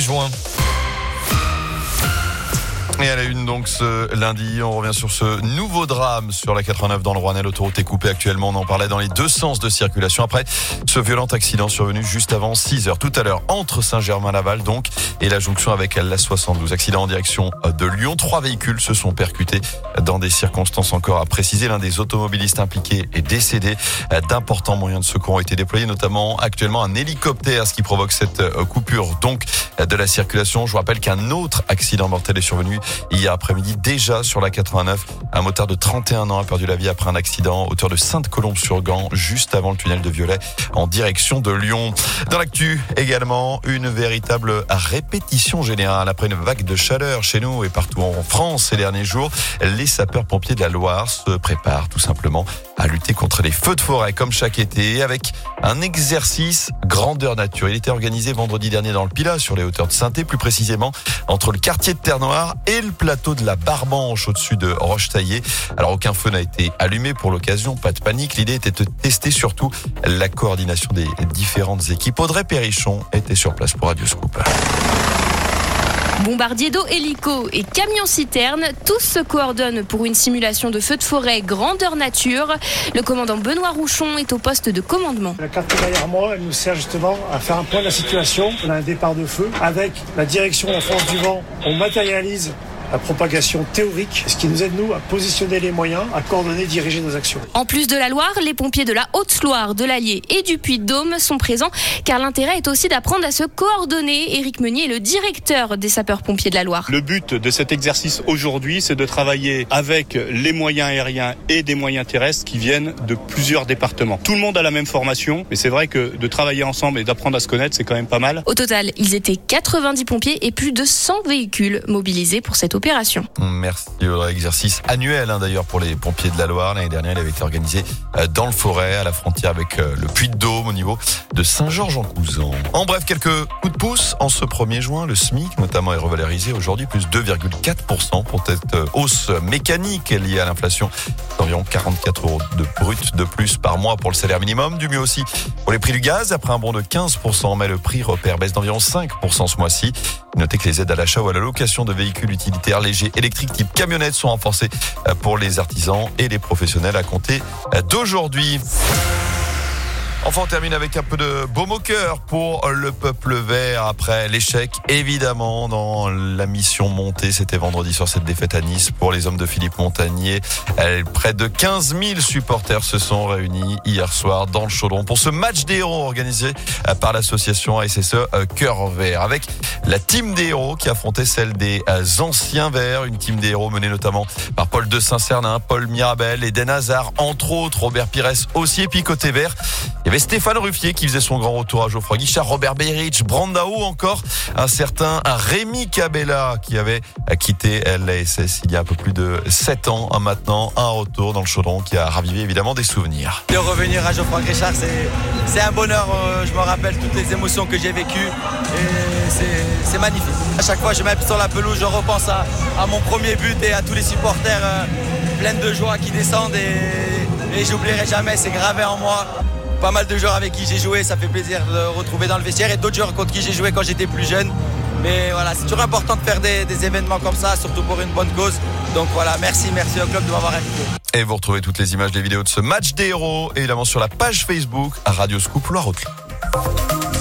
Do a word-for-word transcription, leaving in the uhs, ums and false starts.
juin. Et à la une donc ce lundi, on revient sur ce nouveau drame sur la quatre-vingt-neuf dans le Rouennais. L'autoroute est coupée actuellement, on en parlait dans les deux sens de circulation après ce violent accident survenu juste avant six heures tout à l'heure entre Saint-Germain-Laval donc et la jonction avec l'A soixante-douze. Accident en direction de Lyon. Trois véhicules se sont percutés dans des circonstances encore à préciser. L'un des automobilistes impliqués est décédé. D'importants moyens de secours ont été déployés, notamment actuellement un hélicoptère, ce qui provoque cette coupure donc de la circulation. Je vous rappelle qu'un autre accident mortel est survenu hier après-midi déjà sur la quatre-vingt-neuf. Un motard de trente et un ans a perdu la vie après un accident hauteur de Sainte-Colombe-sur-Gand, juste avant le tunnel de Violet en direction de Lyon. Dans l'actu également, une véritable répétition générale après une vague de chaleur chez nous et partout en France ces derniers jours. Les sapeurs-pompiers de la Loire se préparent tout simplement à lutter contre les feux de forêt comme chaque été avec un exercice grandeur nature. Il était organisé vendredi dernier dans le Pilat sur les hauteurs de Sainté, plus précisément entre le quartier de Terre-Noire et le plateau de la Barbanche au-dessus de Roche-Taillée. Alors aucun feu n'a été allumé pour l'occasion, pas de panique. L'idée était de tester surtout la coordination des différentes équipes. Audrey Perrichon était sur place pour Radio Scoop. Bombardiers d'eau, hélicos et camions-citernes, tous se coordonnent pour une simulation de feu de forêt grandeur nature. Le commandant Benoît Rouchon est au poste de commandement. La carte derrière moi, elle nous sert justement à faire un point de la situation. On a un départ de feu. Avec la direction en force du vent, on matérialise la propagation théorique, ce qui nous aide, nous, à positionner les moyens, à coordonner, diriger nos actions. En plus de la Loire, les pompiers de la Haute-Loire, de l'Allier et du Puy-de-Dôme sont présents, car l'intérêt est aussi d'apprendre à se coordonner. Éric Meunier est le directeur des sapeurs-pompiers de la Loire. Le but de cet exercice aujourd'hui, c'est de travailler avec les moyens aériens et des moyens terrestres qui viennent de plusieurs départements. Tout le monde a la même formation, mais c'est vrai que de travailler ensemble et d'apprendre à se connaître, c'est quand même pas mal. Au total, ils étaient quatre-vingt-dix pompiers et plus de cent véhicules mobilisés pour cette opération. Merci. Exercice annuel hein, d'ailleurs pour les pompiers de la Loire. L'année dernière, il avait été organisé dans le Forêt, à la frontière avec le Puy-de-Dôme, au niveau de Saint-Georges-en-Couzan. En bref, quelques coups de pouce en ce premier juin. Le SMIC notamment est revalorisé aujourd'hui, plus deux virgule quatre pour cent pour cette hausse mécanique liée à l'inflation d'environ quarante-quatre euros de brut de plus par mois pour le salaire minimum. Du mieux aussi pour les prix du gaz, après un bond de quinze pour cent, mais le prix repère baisse d'environ cinq pour cent ce mois-ci. Notez que les aides à l'achat ou à la location de véhicules utilitaires légers électriques type camionnette sont renforcées pour les artisans et les professionnels à compter d'aujourd'hui. Enfin, on termine avec un peu de baume au cœur pour le peuple vert après l'échec, évidemment, dans la mission montée. C'était vendredi sur cette défaite à Nice pour les hommes de Philippe Montagnier. Près de quinze mille supporters se sont réunis hier soir dans le Chaudron pour ce match des héros organisé par l'association A S S E Cœur Vert, avec la team des héros qui affrontait celle des anciens verts. Une team des héros menée notamment par Paul de Saint-Cernin, Paul Mirabel, Eden Hazard, entre autres, Robert Pires aussi. Et puis côté vert, il y avait Stéphane Ruffier qui faisait son grand retour à Geoffroy Guichard, Robert Beirich, Brandao, encore un certain Rémi Cabella qui avait quitté l'A S S il y a un peu plus de sept ans maintenant. Un retour dans le Chaudron qui a ravivé évidemment des souvenirs. De revenir à Geoffroy Guichard, c'est, c'est un bonheur. Je me rappelle toutes les émotions que j'ai vécues et c'est, c'est magnifique. À chaque fois je m'appuie sur la pelouse, je repense à, à mon premier but et à tous les supporters euh, pleins de joie qui descendent et, et j'oublierai jamais, c'est gravé en moi. Pas mal de joueurs avec qui j'ai joué, ça fait plaisir de le retrouver dans le vestiaire et d'autres joueurs contre qui j'ai joué quand j'étais plus jeune. Mais voilà, c'est toujours important de faire des, des événements comme ça, surtout pour une bonne cause. Donc voilà, merci, merci au club de m'avoir invité. Et vous retrouvez toutes les images des vidéos de ce match des héros, évidemment sur la page Facebook à Radio Scoop Loire-Haute.